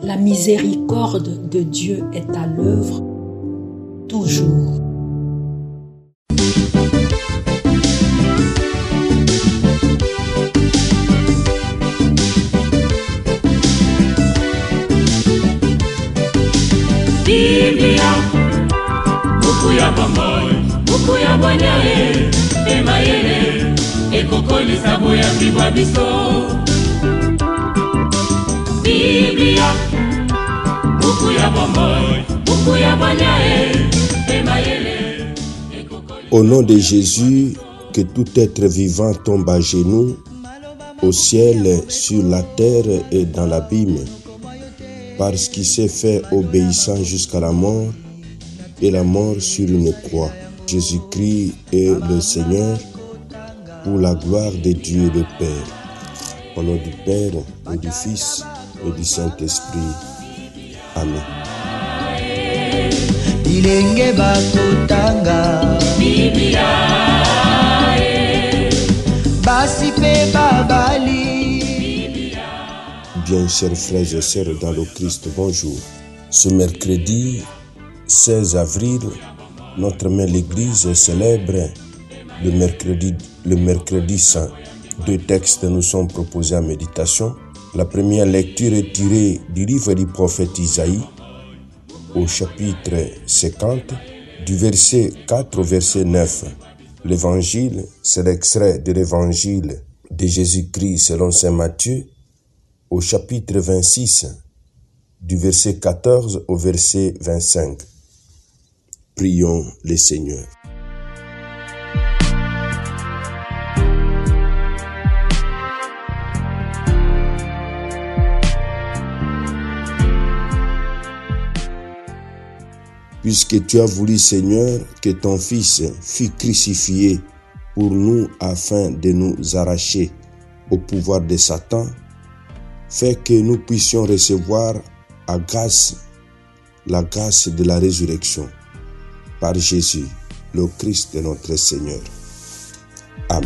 La miséricorde de Dieu est à l'œuvre toujours. Biblia, buku ya bomoi, buku ya bonyae, emayele, ekokolisa boya bibwa biso. Biblia, buku ya bomoi, buku ya bonyae, emayele, ekokolisa. Au nom de Jésus, que tout être vivant tombe à genoux, au ciel, sur la terre et dans l'abîme, parce qu'il s'est fait obéissant jusqu'à la mort, et la mort sur une croix. Jésus-Christ est le Seigneur, pour la gloire de Dieu le Père. Au nom du Père, et du Fils, et du Saint-Esprit. Amen. Bilenge bakotanga Biblia, basi pe babali. Bien, chers frères et sœurs dans le Christ, bonjour. Ce mercredi 16 avril, notre mère l'Église célèbre le mercredi saint. Deux textes nous sont proposés en méditation. La première lecture est tirée du livre du prophète Isaïe, au chapitre 50, du verset 4 au verset 9. L'évangile, c'est l'extrait de l'évangile de Jésus-Christ selon saint Matthieu, au chapitre 26, du verset 14 au verset 25. Prions le Seigneur. Puisque tu as voulu, Seigneur, que ton Fils fût crucifié pour nous afin de nous arracher au pouvoir de Satan, fais que nous puissions recevoir la grâce de la résurrection par Jésus, le Christ de notre Seigneur. Amen.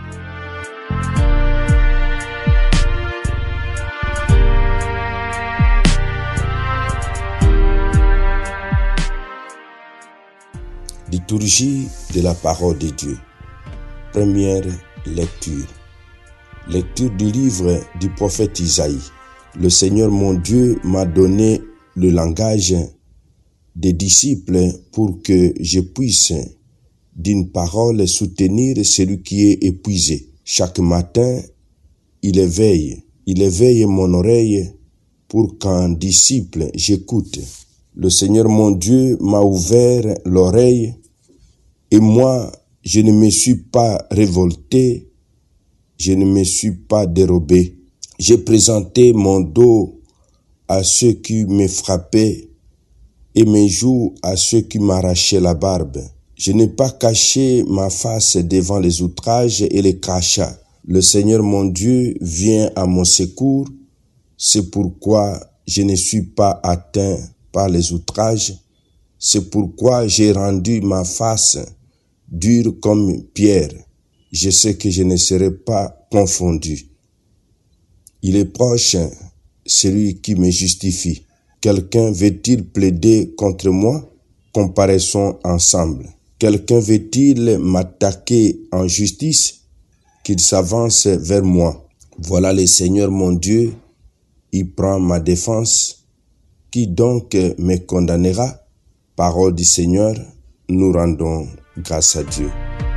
Liturgie de la parole de Dieu. Première lecture. Lecture du livre du prophète Isaïe. Le Seigneur mon Dieu m'a donné le langage des disciples pour que je puisse d'une parole soutenir celui qui est épuisé. Chaque matin, il éveille mon oreille pour qu'en disciple j'écoute. Le Seigneur mon Dieu m'a ouvert l'oreille et moi, je ne me suis pas révolté, je ne me suis pas dérobé. J'ai présenté mon dos à ceux qui me frappaient et mes joues à ceux qui m'arrachaient la barbe. Je n'ai pas caché ma face devant les outrages et les crachats. Le Seigneur mon Dieu vient à mon secours, c'est pourquoi je ne suis pas atteint par les outrages. C'est pourquoi j'ai rendu ma face dure comme pierre. Je sais que je ne serai pas confondu. Il est proche celui qui me justifie. Quelqu'un veut-il plaider contre moi? Comparaissons ensemble. Quelqu'un veut-il m'attaquer en justice? Qu'il s'avance vers moi. Voilà le Seigneur mon Dieu, il prend ma défense. Qui donc me condamnera? Parole du Seigneur, nous rendons grâce à Dieu.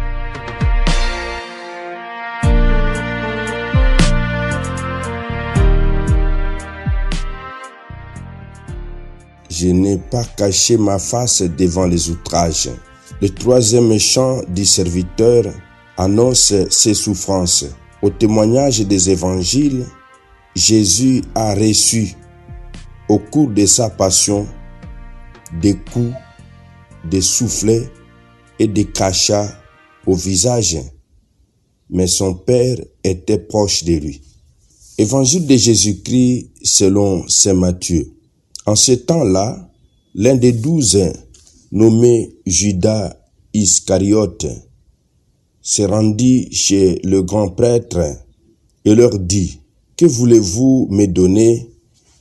Je n'ai pas caché ma face devant les outrages. Le troisième chant du serviteur annonce ses souffrances. Au témoignage des évangiles, Jésus a reçu, au cours de sa passion, des coups, des soufflets et des crachats au visage, mais son Père était proche de lui. Évangile de Jésus-Christ selon saint Matthieu. En ce temps-là, l'un des 12, nommé Judas Iscariote, se rendit chez le grand prêtre et leur dit: « Que voulez-vous me donner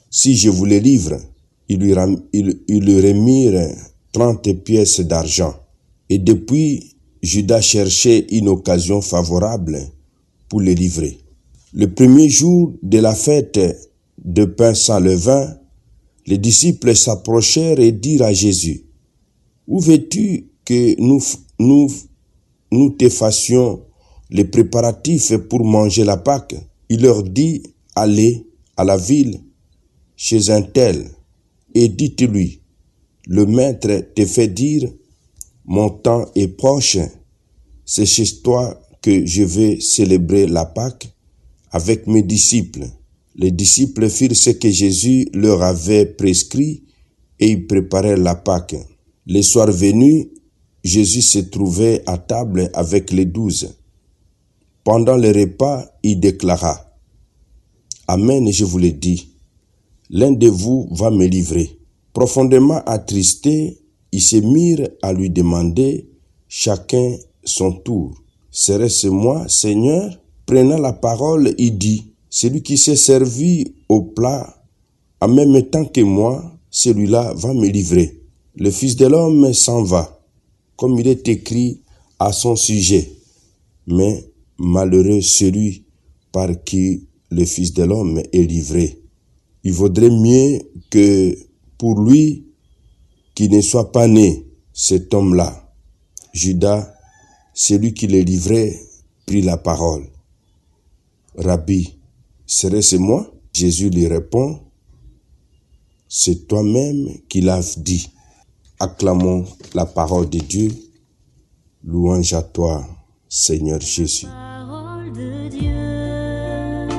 si je vous les livre? Ils lui remirent 30 pièces d'argent. Et depuis, Judas cherchait une occasion favorable pour les livrer. Le premier jour de la fête de pain sans levain, les disciples s'approchèrent et dirent à Jésus: où veux-tu que nous te fassions les préparatifs pour manger la Pâque? Il leur dit: allez à la ville chez un tel et dites-lui: le maître te fait dire, mon temps est proche, c'est chez toi que je vais célébrer la Pâque avec mes disciples. Les disciples firent ce que Jésus leur avait prescrit et ils préparèrent la Pâque. Le soir venu, Jésus se trouvait à table avec les 12. Pendant le repas, il déclara: Amen, je vous le dis, l'un de vous va me livrer. Profondément attristés, ils se mirent à lui demander chacun son tour: serait-ce moi, Seigneur? Prenant la parole, il dit: celui qui s'est servi au plat en même temps que moi, celui-là va me livrer. Le Fils de l'homme s'en va, comme il est écrit à son sujet. Mais malheureux celui par qui le Fils de l'homme est livré. Il vaudrait mieux que pour lui qu'il ne soit pas né, cet homme-là. Judas, celui qui le livrait, prit la parole. Rabbi, serait-ce moi? Jésus lui répond: c'est toi-même qui l'as dit. Acclamons la parole de Dieu. Louange à toi, Seigneur Jésus. Parole de Dieu,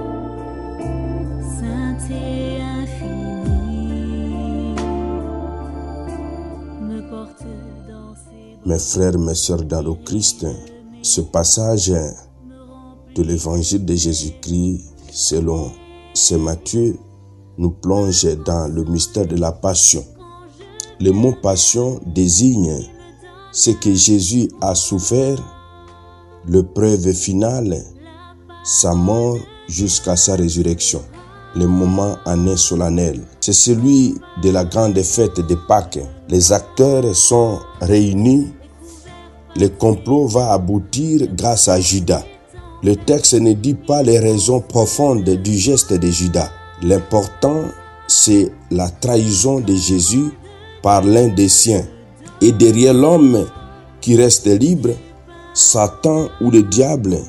sainte et infinie, me porte dans ses bras. Mes frères, mes sœurs dans le Christ, ce passage de l'évangile de Jésus-Christ selon saint Matthieu nous plonge dans le mystère de la passion. Le mot passion désigne ce que Jésus a souffert, l'épreuve finale, sa mort jusqu'à sa résurrection. Le moment en est solennel. C'est celui de la grande fête de Pâques. Les acteurs sont réunis. Le complot va aboutir grâce à Judas. Le texte ne dit pas les raisons profondes du geste de Judas. L'important, c'est la trahison de Jésus par l'un des siens. Et derrière l'homme qui reste libre, Satan ou le diable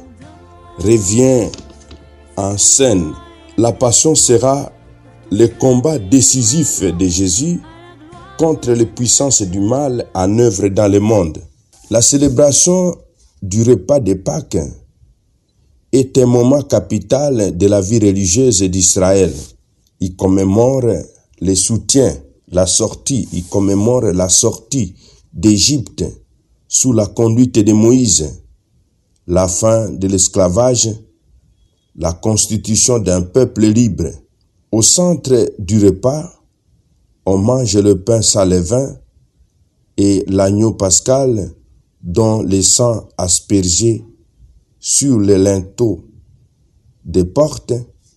revient en scène. La passion sera le combat décisif de Jésus contre les puissances du mal en œuvre dans le monde. La célébration du repas de Pâques est un moment capital de la vie religieuse d'Israël. Il commémore le soutien, il commémore la sortie d'Égypte sous la conduite de Moïse, la fin de l'esclavage, la constitution d'un peuple libre. Au centre du repas, on mange le pain sans levain et l'agneau pascal dont le sang aspergé sur les linteaux des portes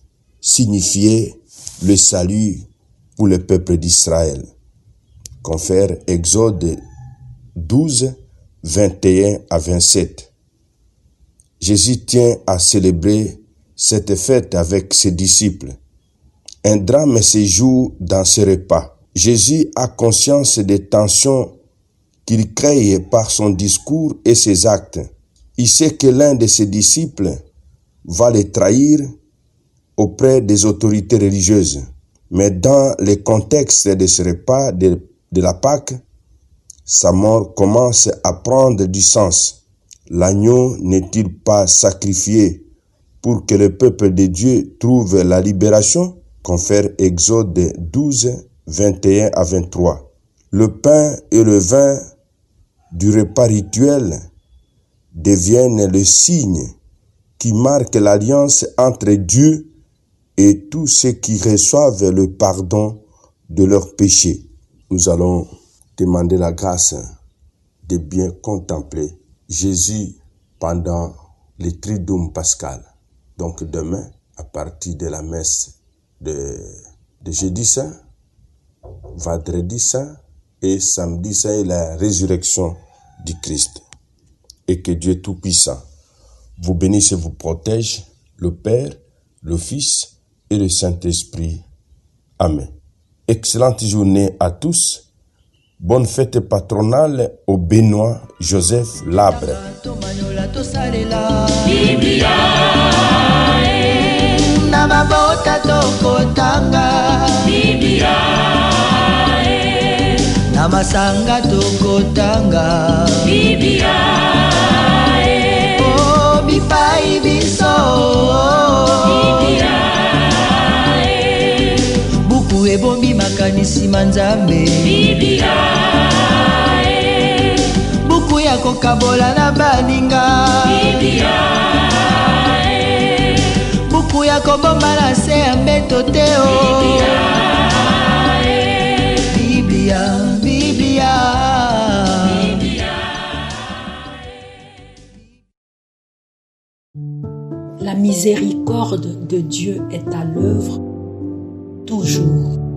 signifiait le salut pour le peuple d'Israël. Confère Exode 12, 21 à 27. Jésus tient à célébrer cette fête avec ses disciples. Un drame se joue dans ce repas. Jésus a conscience des tensions qu'il crée par son discours et ses actes. Il sait que l'un de ses disciples va le trahir auprès des autorités religieuses. Mais dans le contexte de ce repas de la Pâque, sa mort commence à prendre du sens. L'agneau n'est-il pas sacrifié pour que le peuple de Dieu trouve la libération? Confère Exode 12, 21 à 23. Le pain et le vin du repas rituel deviennent le signe qui marque l'alliance entre Dieu et tous ceux qui reçoivent le pardon de leurs péchés. Nous allons demander la grâce de bien contempler Jésus pendant le Triduum pascal. Donc demain, à partir de la messe de de jeudi saint, vendredi saint et samedi saint est la résurrection du Christ. Et que Dieu Tout-Puissant vous bénisse et vous protège, le Père, le Fils et le Saint-Esprit. Amen. Excellente journée à tous. Bonne fête patronale au Bénois Joseph Labre. Biblia, na mabota tokotanga Biblia, na masanga tokotanga Biblia, oh bipai biso Biblia, buku ebombi makanisi manzambe Biblia, buku ya kokabola na baninga Biblia, buku ya kobomba na se ya mbeto te o Biblia, Biblia. La miséricorde de Dieu est à l'œuvre toujours.